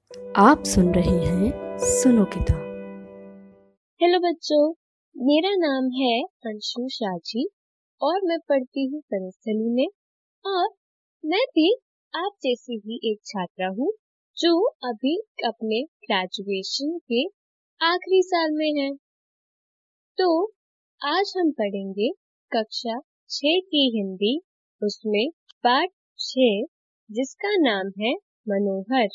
आप सुन रहे हैं सुनो किताब। हेलो बच्चों, मेरा नाम है अंशु शाजी और मैं पढ़ती हूँ कनस्थली में। और मैं भी आप जैसी ही एक छात्रा हूँ जो अभी अपने ग्रेजुएशन के आखिरी साल में है। तो आज हम पढ़ेंगे कक्षा 6 की हिंदी, उसमें पाठ 6 जिसका नाम है मनोहर।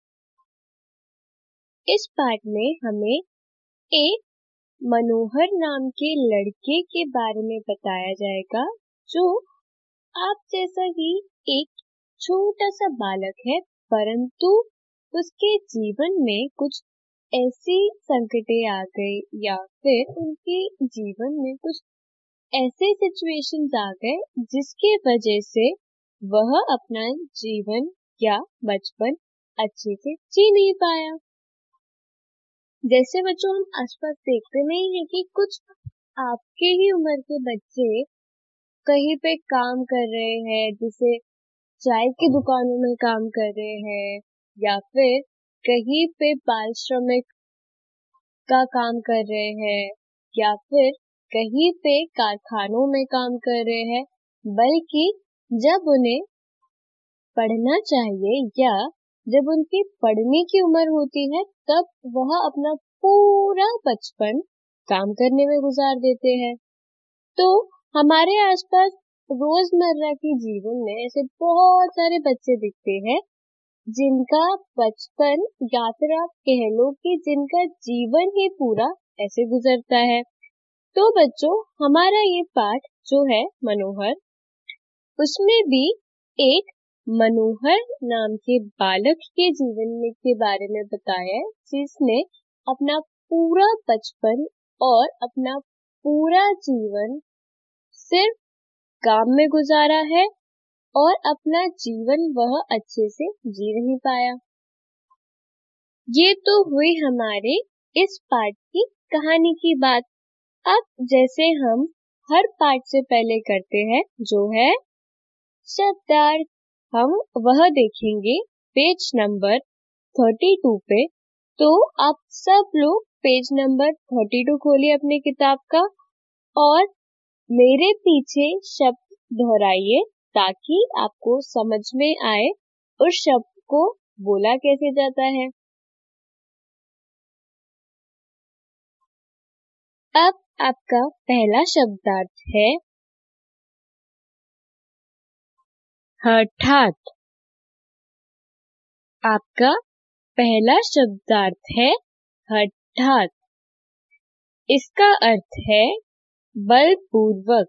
इस पाठ में हमें एक मनोहर नाम के लड़के के बारे में बताया जाएगा जो आप जैसा ही एक छोटा सा बालक है, परंतु उसके जीवन में कुछ ऐसी संकटें आ गई या फिर उनके जीवन में कुछ ऐसे सिचुएशंस आ गए जिसके वजह से वह अपना जीवन या बचपन अच्छे से जी नहीं पाया। जैसे बच्चों हम आसपास देखते नहीं है कि कुछ आपके ही उम्र के बच्चे कहीं पे काम कर रहे हैं, जैसे चाय की दुकानों में काम कर रहे हैं या फिर कहीं पे बाल श्रमिक का काम कर रहे हैं या फिर कहीं पे कारखानों में काम कर रहे हैं। बल्कि जब उन्हें पढ़ना चाहिए या जब उनकी पढ़ने की उम्र होती है तब वह अपना पूरा बचपन काम करने में गुजार देते हैं। तो हमारे आसपास रोजमर्रा के जीवन में ऐसे बहुत सारे बच्चे दिखते हैं जिनका बचपन या फिर आप कह लो कि जिनका जीवन ही पूरा ऐसे गुजरता है। तो बच्चों, हमारा ये पाठ जो है मनोहर, उसमें भी एक मनोहर नाम के बालक के जीवन में के बारे में बताया है जिसने अपना पूरा बचपन और अपना पूरा जीवन सिर्फ काम में गुजारा है और अपना जीवन वह अच्छे से जी नहीं पाया। ये तो हुई हमारे इस पाठ की कहानी की बात। अब जैसे हम हर पाठ से पहले करते हैं जो है शब्दार्थ, हम वह देखेंगे पेज नंबर 32 पे। तो आप सब लोग पेज नंबर 32 खोलिए अपनी किताब का और मेरे पीछे शब्द दोहराइए ताकि आपको समझ में आए उस शब्द को बोला कैसे जाता है। अब आपका पहला शब्दार्थ है हठात। आपका पहला शब्दार्थ है हठात। इसका अर्थ है बलपूर्वक।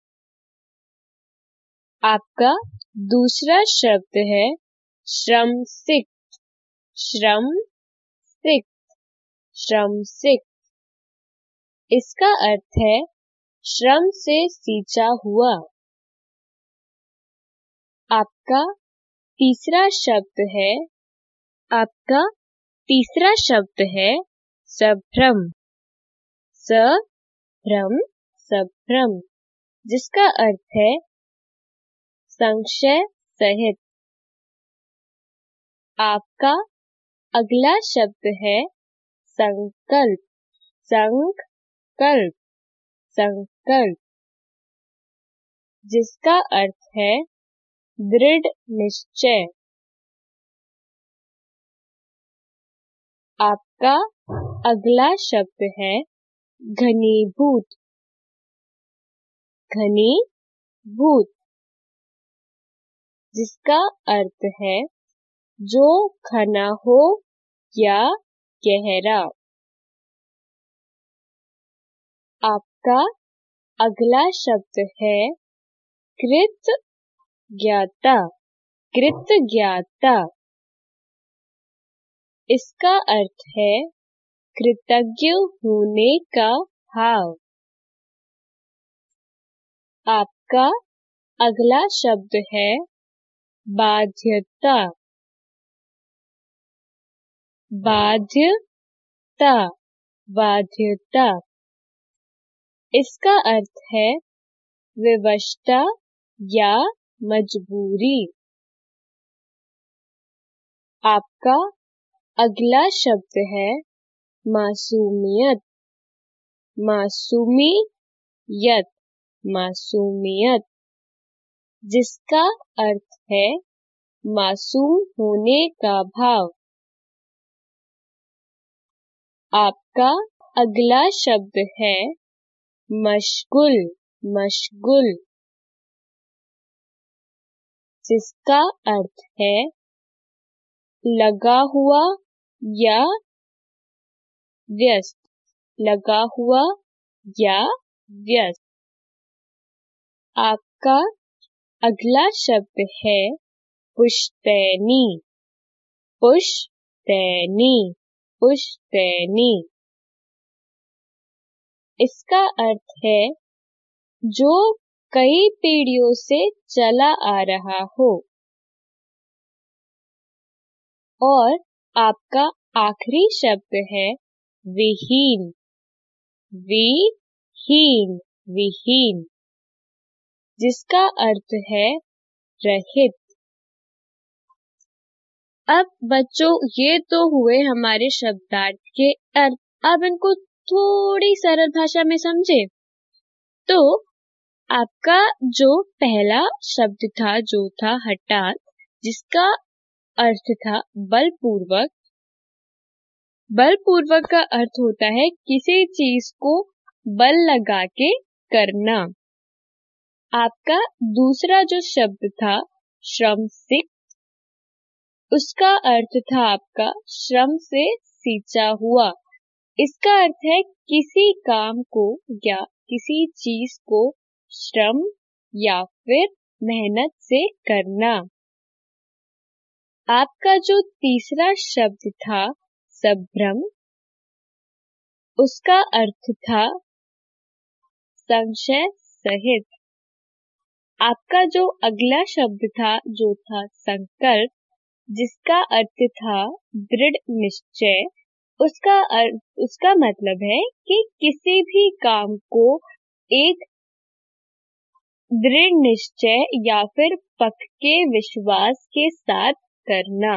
आपका दूसरा शब्द है श्रमसिक्त। श्रमसिक्त, श्रमसिक्त। इसका अर्थ है श्रम से सींचा हुआ। आपका तीसरा शब्द है सभ्रम। सभ्रम, सभ्रम, जिसका अर्थ है संशय सहित। आपका अगला शब्द है संकल्प। संकल्प, संकल्प, जिसका अर्थ है दृढ़ निश्चय। आपका अगला शब्द है घनीभूत। घनीभूत, जिसका अर्थ है जो घना हो या गहरा। आपका अगला शब्द है कृतज्ञता। कृतज्ञता, इसका अर्थ है कृतज्ञ होने का भाव। आपका अगला शब्द है बाध्यता। बाध्यता, बाध्यता, इसका अर्थ है विवशता या मजबूरी। आपका अगला शब्द है मासूमियत। मासूमियत, मासूमियत, जिसका अर्थ है मासूम होने का भाव। आपका अगला शब्द है मशगुल। मशगुल, जिसका अर्थ है लगा हुआ या व्यस्त। लगा हुआ या व्यस्त। आपका अगला शब्द है पुश्तैनी। पुश्तैनी, पुश्तैनी, इसका अर्थ है जो कई पीढ़ियों से चला आ रहा हो। और आपका आखिरी शब्द है विहीन। विहीन, विहीन, जिसका अर्थ है रहित। अब बच्चों, ये तो हुए हमारे शब्दार्थ के अर्थ। अब इनको थोड़ी सरल भाषा में समझे तो आपका जो पहला शब्द था जो था हठात, जिसका अर्थ था बलपूर्वक। बलपूर्वक का अर्थ होता है किसी चीज को बल लगा के करना। आपका दूसरा जो शब्द था श्रम से, उसका अर्थ था आपका श्रम से सींचा हुआ। इसका अर्थ है किसी काम को या किसी चीज को श्रम या फिर मेहनत से करना। आपका जो तीसरा शब्द था संभ्रम, उसका अर्थ था संशय सहित। आपका जो अगला शब्द था जो था संकल्प, जिसका अर्थ था दृढ़ निश्चय। उसका मतलब है कि किसी भी काम को एक दृढ़ निश्चय या फिर पक्के विश्वास के साथ करना।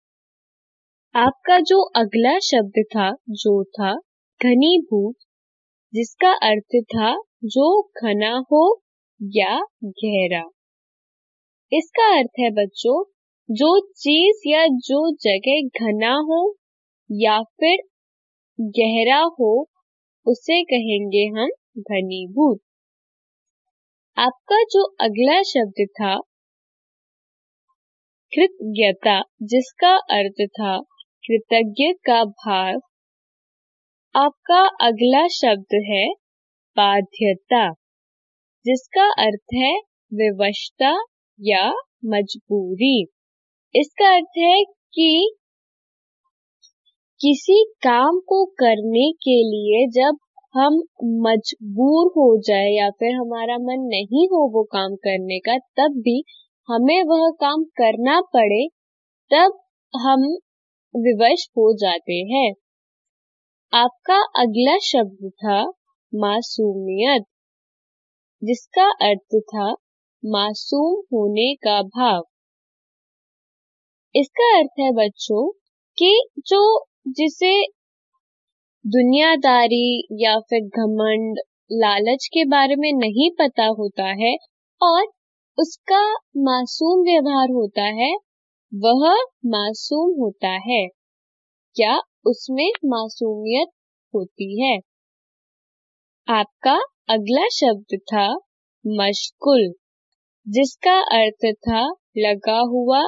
आपका जो अगला शब्द था जो था घनीभूत, जिसका अर्थ था जो घना हो या गहरा। इसका अर्थ है बच्चों, जो चीज या जो जगह घना हो या फिर गहरा हो, उसे कहेंगे हम घनीभूत। आपका जो अगला शब्द था कृतज्ञता, जिसका अर्थ था कृतज्ञ का भाव। आपका अगला शब्द है बाध्यता, जिसका अर्थ है विवशता या मजबूरी। इसका अर्थ है कि किसी काम को करने के लिए जब हम मजबूर हो जाए या फिर हमारा मन नहीं हो वो काम करने का, तब भी हमें वह काम करना पड़े, तब हम विवश हो जाते हैं। आपका अगला शब्द था मासूमियत, जिसका अर्थ था मासूम होने का भाव। इसका अर्थ है बच्चों कि जिसे दुनियादारी या फिर घमंड, लालच के बारे में नहीं पता होता है और उसका मासूम व्यवहार होता है, वह मासूम होता है या उसमें मासूमियत होती है। आपका अगला शब्द था मशगुल, जिसका अर्थ था लगा हुआ।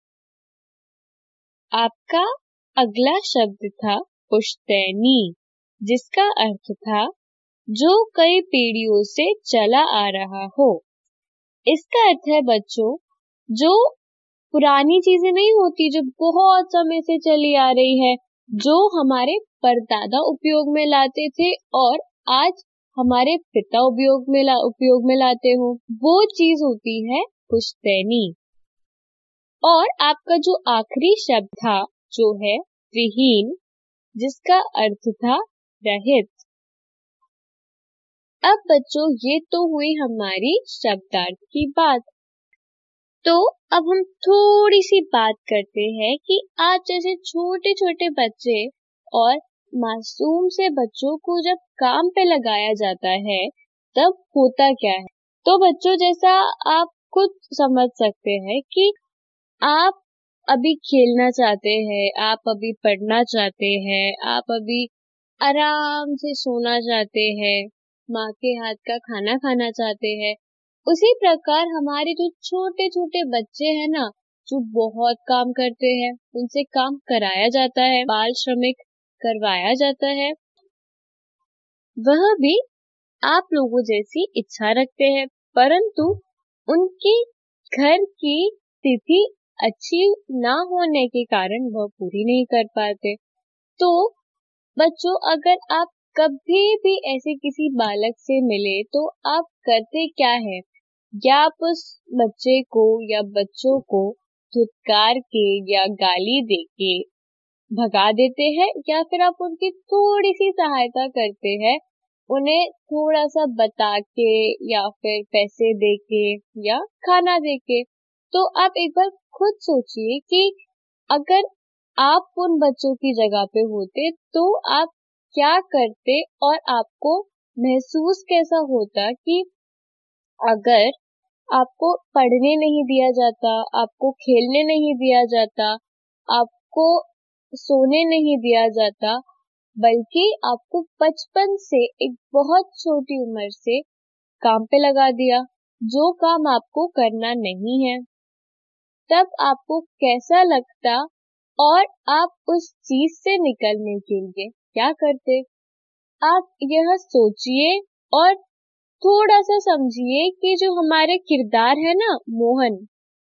आपका अगला शब्द था पुश्तैनी, जिसका अर्थ था जो कई पीढ़ियों से चला आ रहा हो। इसका अर्थ है बच्चों, जो पुरानी चीजें नहीं होती, जो बहुत समय से चली आ रही है, जो हमारे परदादा उपयोग में लाते थे और आज हमारे पिता उपयोग में लाते हो, वो चीज होती है पुश्तैनी। और आपका जो आखिरी शब्द था जो है विहीन, जिसका अर्थ था रहित। अब बच्चों, ये तो हुई हमारी शब्दार्थ की बात। तो अब हम थोड़ी सी बात करते हैं कि आज जैसे छोटे छोटे बच्चे और मासूम से बच्चों को जब काम पे लगाया जाता है तब होता क्या है। तो बच्चों, जैसा आप खुद समझ सकते हैं कि आप अभी खेलना चाहते हैं, आप अभी पढ़ना चाहते हैं, आप अभी आराम से सोना चाहते हैं, माँ के हाथ का खाना खाना चाहते हैं। उसी प्रकार हमारे जो छोटे छोटे बच्चे हैं ना, जो बहुत काम करते हैं, उनसे काम कराया जाता है, बाल श्रमिक करवाया जाता है, वह भी आप लोगों जैसी इच्छा रखते हैं, परंतु उनकी घर की स्थिति अच्छी ना होने के कारण वह पूरी नहीं कर पाते। तो बच्चों, अगर आप कभी भी ऐसे किसी बालक से मिले तो आप करते क्या है? या आप उस बच्चे को या बच्चों को धुतकार के या गाली देके भगा देते हैं, या फिर आप उनकी थोड़ी सी सहायता करते हैं, उन्हें थोड़ा सा बता के या फिर पैसे देके या खाना देके। तो आप एक बार खुद सोचिए कि अगर आप उन बच्चों की जगह पे होते तो आप क्या करते और आपको महसूस कैसा होता कि अगर आपको पढ़ने नहीं दिया जाता, आपको खेलने नहीं दिया जाता, आपको सोने नहीं दिया जाता, बल्कि आपको बचपन से एक बहुत छोटी उम्र से काम पे लगा दिया, जो काम आपको करना नहीं है, तब आपको कैसा लगता और आप उस चीज से निकलने के लिए क्या करते? आप यह सोचिए और थोड़ा सा समझिए कि जो हमारे किरदार है ना मोहन,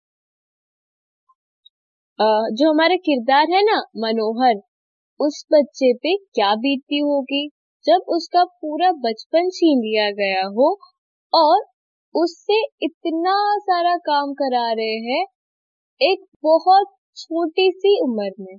जो हमारा किरदार है ना मनोहर, उस बच्चे पे क्या बीतती होगी जब उसका पूरा बचपन छीन लिया गया हो और उससे इतना सारा काम करा रहे हैं एक बहुत छोटी सी उम्र में।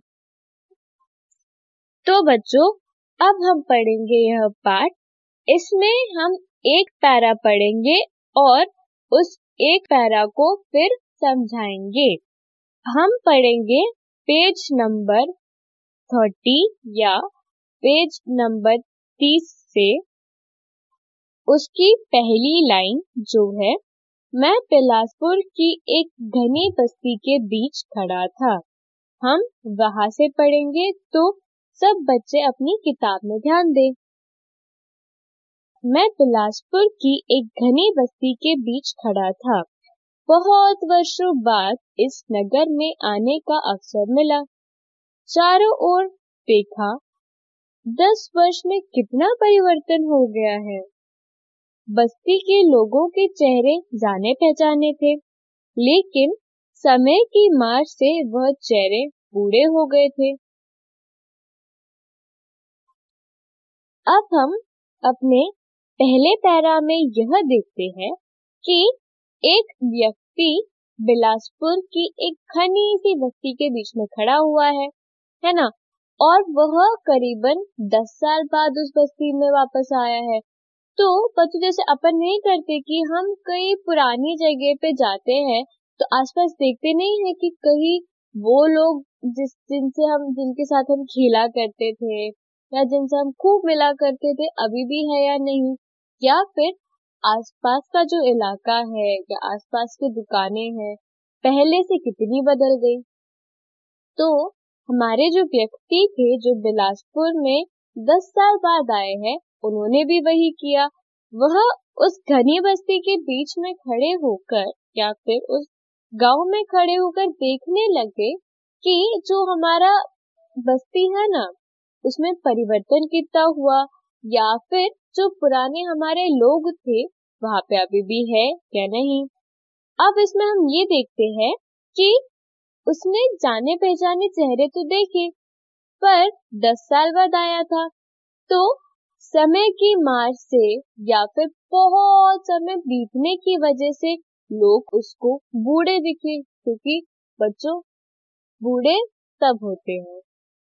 तो बच्चों, अब हम पढ़ेंगे यह पाठ। इसमें हम एक पैरा पढ़ेंगे और उस एक पैरा को फिर समझाएंगे। हम पढ़ेंगे पेज नंबर 30 या पेज नंबर 30 से। उसकी पहली लाइन जो है, मैं बिलासपुर की एक घनी बस्ती के बीच खड़ा था। हम वहां से पढ़ेंगे, तो सब बच्चे अपनी किताब में ध्यान दें। मैं बिलासपुर की एक घनी बस्ती के बीच खड़ा था। बहुत वर्षों बाद इस नगर में आने का अवसर मिला। चारों ओर देखा, 10 वर्ष में कितना परिवर्तन हो गया है। बस्ती के लोगों के चेहरे जाने पहचाने थे, लेकिन समय की मार से वह चेहरे बूढ़े हो गए थे। अब हम अपने पहले पैरा में यह देखते हैं कि एक व्यक्ति बिलासपुर की एक घनी सी बस्ती के बीच में खड़ा हुआ है ना? और वह करीबन 10 साल बाद उस बस्ती में वापस आया है। तो बच्चों, जैसे अपन नहीं करते कि हम कई पुरानी जगह पे जाते हैं तो आसपास देखते नहीं है कि कहीं वो लोग जिनके साथ हम खेला करते थे या जिनसे हम खूब मिला करते थे अभी भी है या नहीं, या फिर आसपास का जो इलाका है या आसपास की दुकानें हैं पहले से कितनी बदल गई। तो हमारे जो व्यक्ति थे जो बिलासपुर में 10 साल बाद आए हैं, उन्होंने भी वही किया। वह उस घनी बस्ती के बीच में खड़े होकर या फिर उस गांव में खड़े होकर देखने लगे कि जो हमारा बस्ती है ना, उसमें परिवर्तन कितना हुआ, या फिर जो पुराने हमारे लोग थे वहां पे अभी भी है या नहीं। अब इसमें हम ये देखते हैं कि उसने जाने पहचाने चेहरे तो देखे, पर 10 साल बाद आया था, तो समय की मार से या फिर बहुत समय बीतने की वजह से लोग उसको बूढ़े दिखे, क्योंकि बच्चों, बूढ़े तब होते हैं।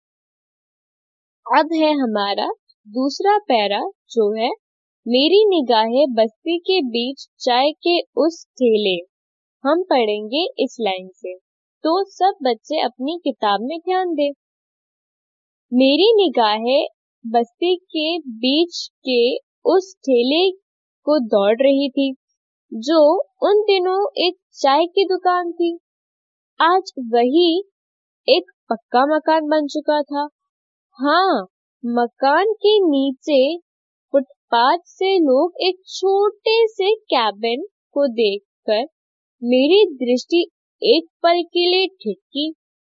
अब है हमारा दूसरा पैरा जो है, मेरी निगाहें बस्ती के बीच चाय के उस ठेले। हम पढ़ेंगे इस लाइन से, तो सब बच्चे अपनी किताब में ध्यान दें। मेरी निगाहें बस्ती के बीच के उस ठेले को दौड़ रही थी जो उन दिनों एक चाय की दुकान थी। आज वही एक पक्का मकान बन चुका था। हाँ, मकान के नीचे फुटपाथ से लोग एक छोटे से कैबिन को देखकर मेरी दृष्टि एक पल के लिए ठिठकी।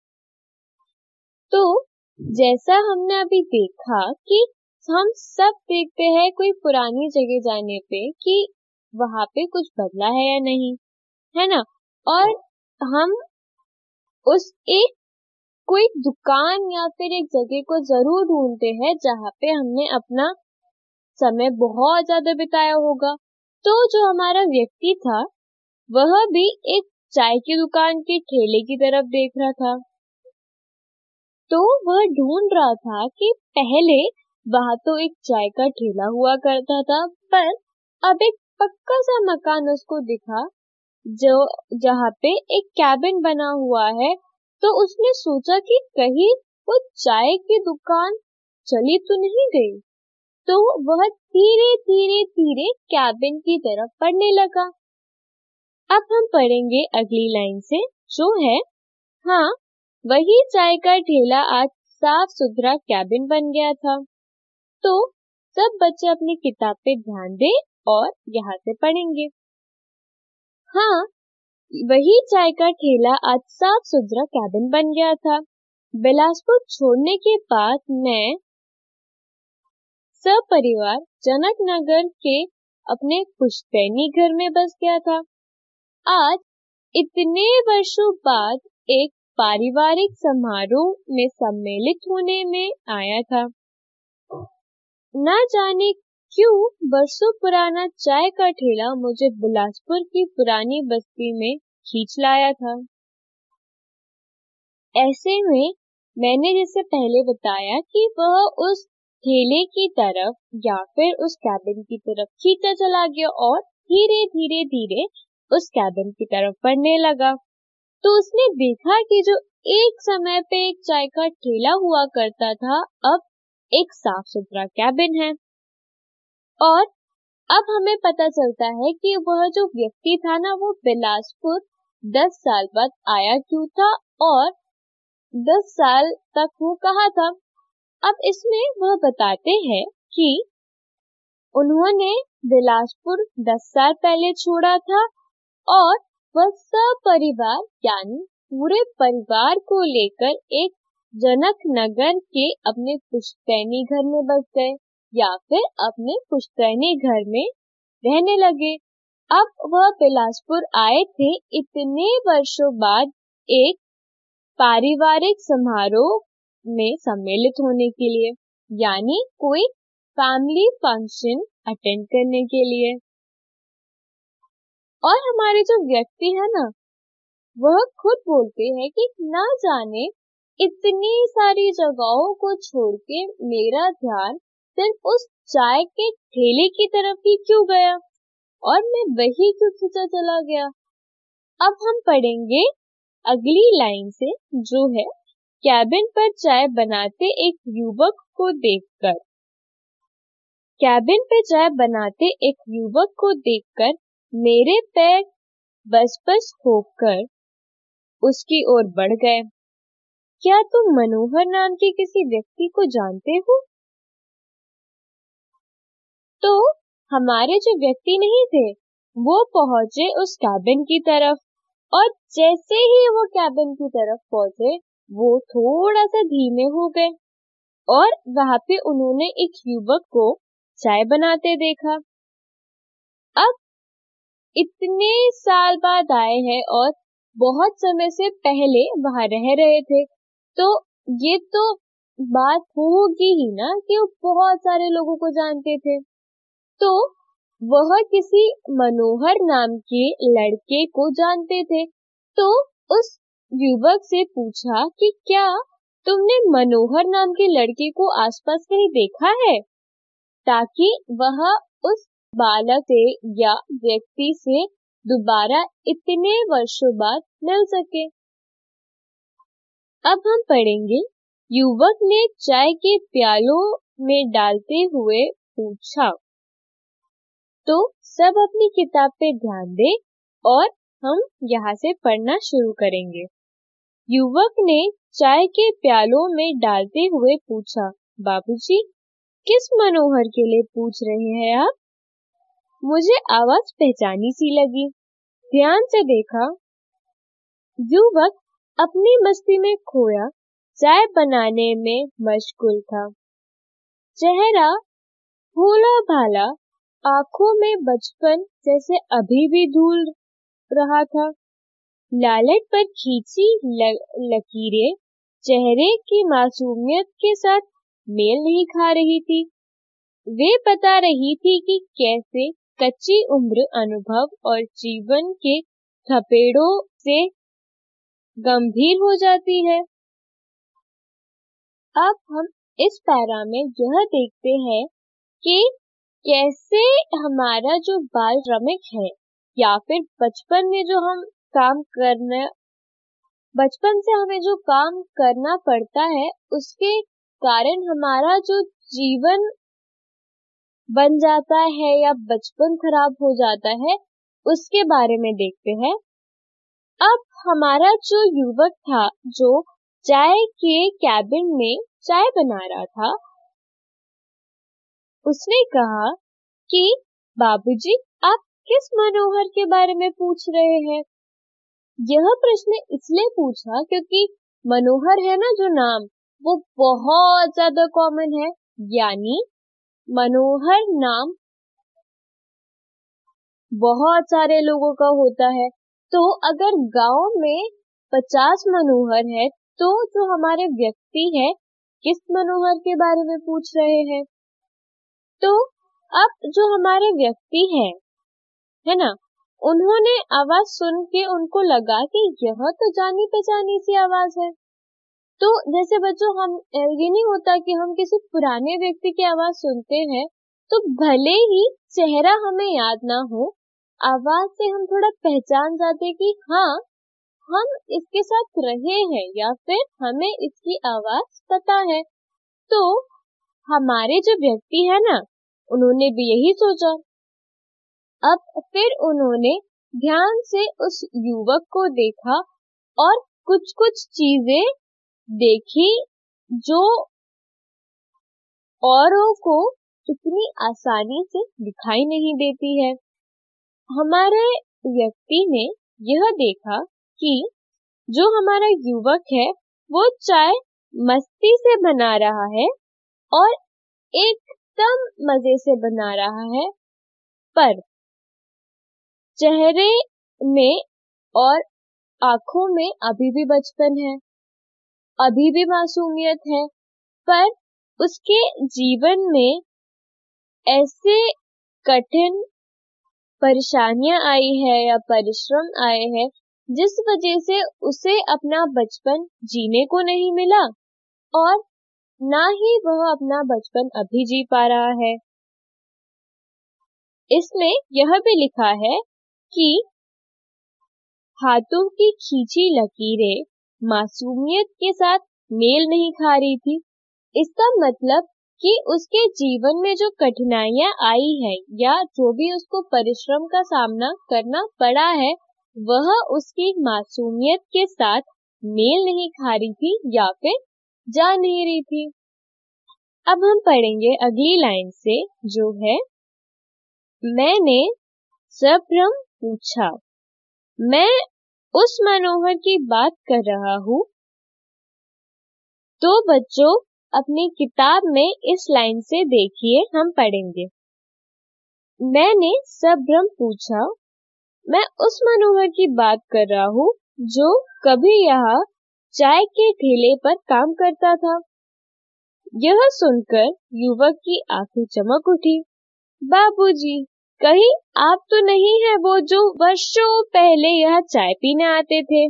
तो जैसा हमने अभी देखा कि हम सब देखते हैं कोई पुरानी जगह जाने पे कि वहां पे कुछ बदला है या नहीं, है ना। और हम उस एक कोई दुकान या फिर एक जगह को जरूर ढूंढते हैं जहाँ पे हमने अपना समय बहुत ज्यादा बिताया होगा। तो जो हमारा व्यक्ति था वह भी एक चाय की दुकान के ठेले की तरफ देख रहा था। तो वह ढूंढ रहा था कि पहले वहां तो एक चाय का ठेला हुआ करता था, पर अब एक पक्का सा मकान उसको दिखा जो जहाँ पे एक कैबिन बना हुआ है। तो उसने सोचा कि कहीं वो चाय की दुकान चली तो नहीं गई। तो वह धीरे धीरे धीरे कैबिन की तरफ बढ़ने लगा। अब हम पढ़ेंगे अगली लाइन से, जो है, हाँ, वही चाय का ठेला आज साफ सुथरा कैबिन बन गया था। तो सब बच्चे अपनी किताब पे ध्यान दें और यहाँ से पढ़ेंगे। हाँ, वही चाय का ठेला आज साफ सुथरा कैबिन बन गया था। बिलासपुर छोड़ने के बाद मैं सपरिवार जनकनगर के अपने पुश्तैनी घर में बस गया था। आज इतने वर्षों बाद एक पारिवारिक समारोह में सम्मिलित होने में आया था। ना जाने क्यों वर्षों पुराना चाय का ठेला मुझे बिलासपुर की पुरानी बस्ती में खींच लाया था। ऐसे में मैंने जैसे पहले बताया कि वह उस ठेले की तरफ या फिर उस कैबिन की तरफ खींचा चला गया और धीरे धीरे धीरे उस कैबिन की तरफ बढ़ने लगा। तो उसने देखा कि जो एक समय पे एक चाय का ठेला हुआ करता था, अब एक साफ सुथरा कैबिन है। और अब हमें पता चलता है कि वह जो व्यक्ति था ना, वो बिलासपुर 10 साल बाद आया क्यों था और 10 साल तक वो कहाँ था। अब इसमें वह बताते हैं कि उन्होंने बिलासपुर 10 साल पहले छोड़ा था और वह सब परिवार यानी पूरे परिवार को लेकर एक जनकनगर के अपने पुश्तैनी घर में बस गए या फिर अपने पुश्तैनी घर में रहने लगे। अब वह बिलासपुर आए थे इतने वर्षों बाद एक पारिवारिक समारोह में सम्मिलित होने के लिए, यानी कोई फैमिली फंक्शन अटेंड करने के लिए। और हमारे जो व्यक्ति है ना, वह खुद बोलते हैं कि ना जाने इतनी सारी जगहों को छोड़ के मेरा ध्यान सिर्फ उस चाय के ठेले की तरफ ही क्यों गया और मैं वही क्यों खींचा चला गया। अब हम पढ़ेंगे अगली लाइन से, जो है, कैबिन पर चाय बनाते एक युवक को देखकर। कैबिन पे चाय बनाते एक युवक को देखकर मेरे पैर बस होकर उसकी ओर बढ़ गए। क्या तुम मनोहर नाम के किसी व्यक्ति को जानते हो? तो हमारे जो व्यक्ति नहीं थे वो पहुंचे उस कैबिन की तरफ, और जैसे ही वो कैबिन की तरफ पहुंचे वो थोड़ा सा धीमे हो गए और वहां पे उन्होंने एक युवक को चाय बनाते देखा। अब इतने साल बाद आए हैं और बहुत समय से पहले वहां रह रहे थे, तो ये तो बात होगी ही ना कि वो बहुत सारे लोगों को जानते थे। तो वह किसी मनोहर नाम के लड़के को जानते थे। तो उस युवक से पूछा कि क्या तुमने मनोहर नाम के लड़के को आसपास कहीं देखा है, ताकि वह उस बालक से या व्यक्ति से दोबारा इतने वर्षों बाद मिल सके। अब हम पढ़ेंगे, युवक ने चाय के प्यालों में डालते हुए पूछा। तो सब अपनी किताब पे ध्यान दे और हम यहाँ से पढ़ना शुरू करेंगे। युवक ने चाय के प्यालों में डालते हुए पूछा, बाबूजी, किस मनोहर के लिए पूछ रहे हैं आप? मुझे आवाज पहचानी सी लगी। ध्यान से देखा, युवक अपनी मस्ती में खोया चाय बनाने में मशगूल था। चेहरा भोला भाला, आंखों में बचपन जैसे अभी भी धूल रहा था। लालट पर खींची लकीरें चेहरे की मासूमियत के साथ मेल नहीं खा रही थी। वे बता रही थी कि कैसे कच्ची उम्र अनुभव और जीवन के थपेड़ों से गंभीर हो जाती है। अब हम इस पैरा में यह देखते हैं कि कैसे हमारा जो बाल श्रमिक है या फिर बचपन में जो हम बचपन से हमें जो काम करना पड़ता है, उसके कारण हमारा जो जीवन बन जाता है या बचपन खराब हो जाता है, उसके बारे में देखते हैं। अब हमारा जो युवक था, जो चाय के कैबिन में चाय बना रहा था, उसने कहा कि बाबूजी, आप किस मनोहर के बारे में पूछ रहे हैं? यह प्रश्न इसलिए पूछा क्योंकि मनोहर है ना जो नाम, वो बहुत ज्यादा कॉमन है। यानी मनोहर नाम बहुत सारे लोगों का होता है। तो अगर गांव में 50 मनोहर है, तो जो हमारे व्यक्ति है, किस मनोहर के बारे में पूछ रहे हैं? तो अब जो हमारे व्यक्ति है ना, उन्होंने आवाज सुन के उनको लगा कि यह तो जानी पहचानी सी आवाज है। तो जैसे बच्चों, हम ये नहीं होता कि हम किसी पुराने व्यक्ति की आवाज सुनते हैं तो भले ही चेहरा हमें याद ना हो, आवाज से हम थोड़ा पहचान जाते कि हाँ, हम इसके साथ रहे हैं या फिर हमें इसकी आवाज पता है। तो हमारे जो व्यक्ति है ना, उन्होंने भी यही सोचा। अब फिर उन्होंने ध्यान से उस युवक को देखा और कुछ कुछ चीजें देखी जो औरों को इतनी आसानी से दिखाई नहीं देती है। हमारे व्यक्ति ने यह देखा कि जो हमारा युवक है, वो चाय मस्ती से बना रहा है और एकदम मजे से बना रहा है, पर चेहरे में और आंखों में अभी भी बचपन है, अभी भी मासूमियत है। पर उसके जीवन में ऐसे कठिन परेशानियां आई है या परिश्रम आए हैं, जिस वजह से उसे अपना बचपन जीने को नहीं मिला और ना ही वह अपना बचपन अभी जी पा रहा है। इसमें यह भी लिखा है कि हाथों की खींची लकीरें मासूमियत के साथ मेल नहीं खा रही थी। इसका मतलब कि उसके जीवन में जो कठिनाइयां आई है या जो भी उसको परिश्रम का सामना करना पड़ा है, वह उसकी मासूमियत के साथ मेल नहीं खा रही थी या फिर जा नहीं रही थी। अब हम पढ़ेंगे अगली लाइन से, जो है, मैंने सभ्रम पूछा। मैं उस मनोहर की बात कर रहा हूँ। तो बच्चों, अपनी किताब में इस लाइन से देखिए, हम पढ़ेंगे। मैंने सभ्रम पूछा, मैं उस मनोहर की बात कर रहा हूँ जो कभी यहाँ चाय के ठेले पर काम करता था। यह सुनकर युवक की आंखें चमक उठी। बाबूजी, कहीं आप तो नहीं है वो जो वर्षों पहले यहाँ चाय पीने आते थे?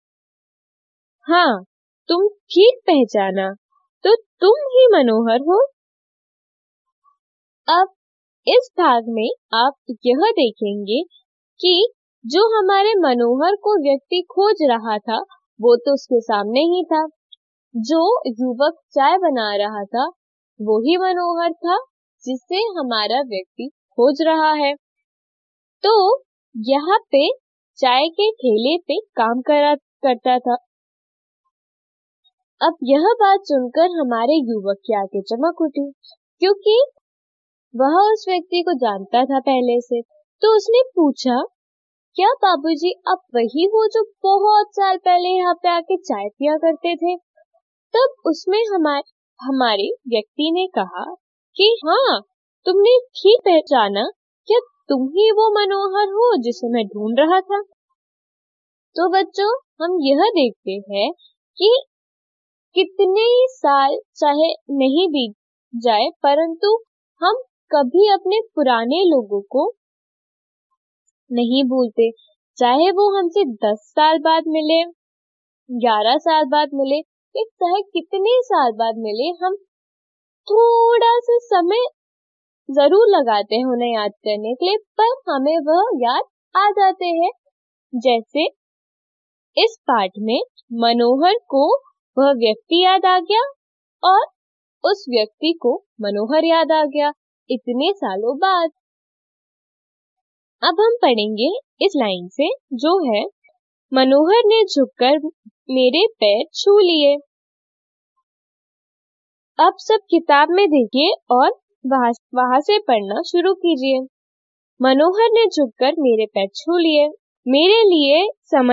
हाँ, तुम ठीक पहचाना, तो तुम ही मनोहर हो। अब इस भाग में आप यह देखेंगे कि जो हमारे मनोहर को व्यक्ति खोज रहा था वो तो उसके सामने ही था। जो युवक चाय बना रहा था वो ही मनोहर था जिसे हमारा व्यक्ति खोज रहा है। तो यहाँ पे चाय के ठेले पे काम करता था। अब यह बात सुनकर हमारे युवक की आंखें चमक उठी, क्योंकि वह उस व्यक्ति को जानता था पहले से। तो उसने पूछा, क्या बाबूजी आप वही हो जो बहुत साल पहले यहाँ पे आके चाय पिया करते थे? तब उसमें हमारे व्यक्ति ने कहा कि हाँ, तुमने ठीक पहचाना, क्या तुम ही वो मनोहर हो जिसे मैं ढूंढ रहा था? तो बच्चों, हम यह देखते हैं कि कितने ही साल चाहे नहीं बीत जाए, परंतु हम कभी अपने पुराने लोगों को नहीं भूलते। चाहे वो हमसे 10 साल बाद मिले, 11 साल बाद मिले, चाहे कितने साल बाद मिले, हम थोड़ा सा समय जरूर लगाते हैं उन्हें याद करने के लिए, पर हमें वह याद आ जाते हैं। जैसे इस पाठ में मनोहर को वह व्यक्ति याद आ गया और उस व्यक्ति को मनोहर याद आ गया इतने सालों बाद। अब हम पढ़ेंगे इस लाइन से, जो है, मनोहर ने झुककर मेरे पैर छू लिए। अब सब किताब में देखिए और वहां से पढ़ना शुरू कीजिए। मनोहर ने झुककर मेरे पैर छू लिए। मेरे लिए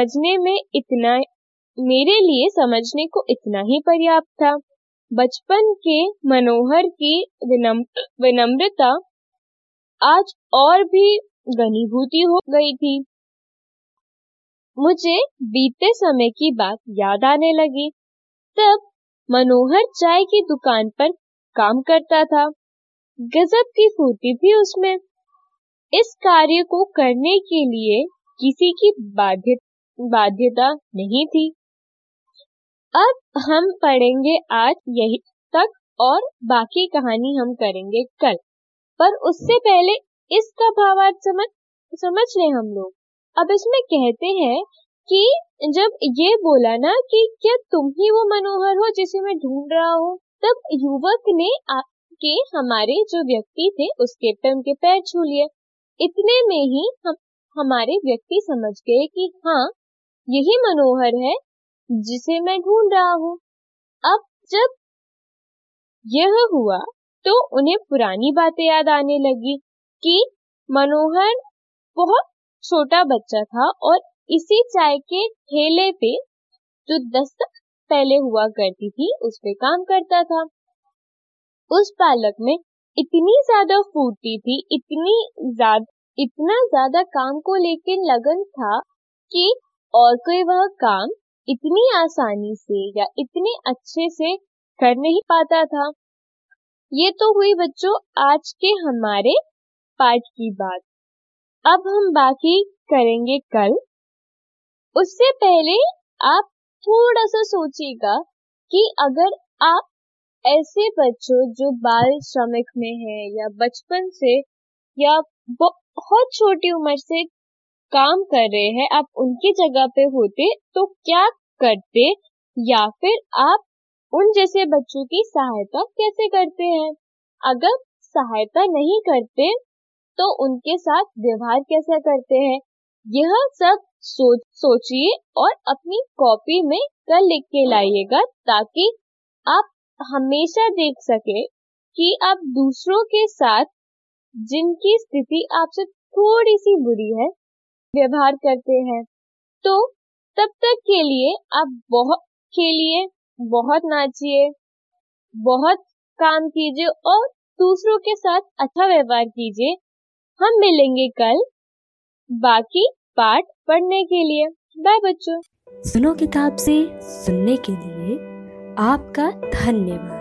समझने को इतना ही पर्याप्त था। बचपन के मनोहर की विनम्रता आज और भी घनीभूति हो गई थी। मुझे बीते समय की बात याद आने लगी। तब मनोहर चाय की दुकान पर काम करता था। गजब की फुर्ती थी उसमें। इस कार्य को करने के लिए किसी की बाध्यता नहीं थी। अब हम पढ़ेंगे आज यही तक और बाकी कहानी हम करेंगे कल। पर उससे पहले इसका भावार्थ समझ लें हम लोग। अब इसमें कहते हैं कि जब ये बोला ना कि क्या तुम ही वो मनोहर हो जिसे मैं ढूंढ रहा हूँ, तब युवक ने आके हमारे जो व्यक्ति थे उनके पैर छू लिए। इतने में ही हमारे व्यक्ति समझ गए कि हाँ, यही मनोहर है जिसे मैं ढूंढ रहा हूँ। अब जब यह हुआ तो उन्हें पुरानी बातें याद आने लगी कि मनोहर बहुत छोटा बच्चा था और इसी चाय के ठेले पे जो 10 साल पहले हुआ करती थी उस पे काम करता था। उस बालक में इतनी ज्यादा फुर्ती थी, इतना ज्यादा काम को लेकर लगन था कि और कोई वह काम इतनी आसानी से या इतने अच्छे से कर नहीं पाता था। ये तो हुई बच्चों आज के हमारे पाठ की बात। अब हम बाकी करेंगे कल। उससे पहले आप थोड़ा सा सोचिएगा कि अगर आप ऐसे बच्चों जो बाल श्रमिक में है या बचपन से या बहुत छोटी उम्र से काम कर रहे हैं, आप उनकी जगह पे होते तो क्या करते, या फिर आप उन जैसे बच्चों की सहायता कैसे करते हैं? अगर सहायता नहीं करते तो उनके साथ व्यवहार कैसे करते हैं? यह सब सोचिए और अपनी कॉपी में कल लिख के लाइएगा, ताकि आप हमेशा देख सके कि आप दूसरों के साथ जिनकी स्थिति आपसे थोड़ी सी बुरी है व्यवहार करते हैं। तो तब तक के लिए आप बहुत खेलिए, बहुत नाचिए, बहुत काम कीजिए और दूसरों के साथ अच्छा व्यवहार कीजिए। हम मिलेंगे कल बाकी पाठ पढ़ने के लिए। बाय बच्चों। सुनो किताब से सुनने के लिए आपका धन्यवाद।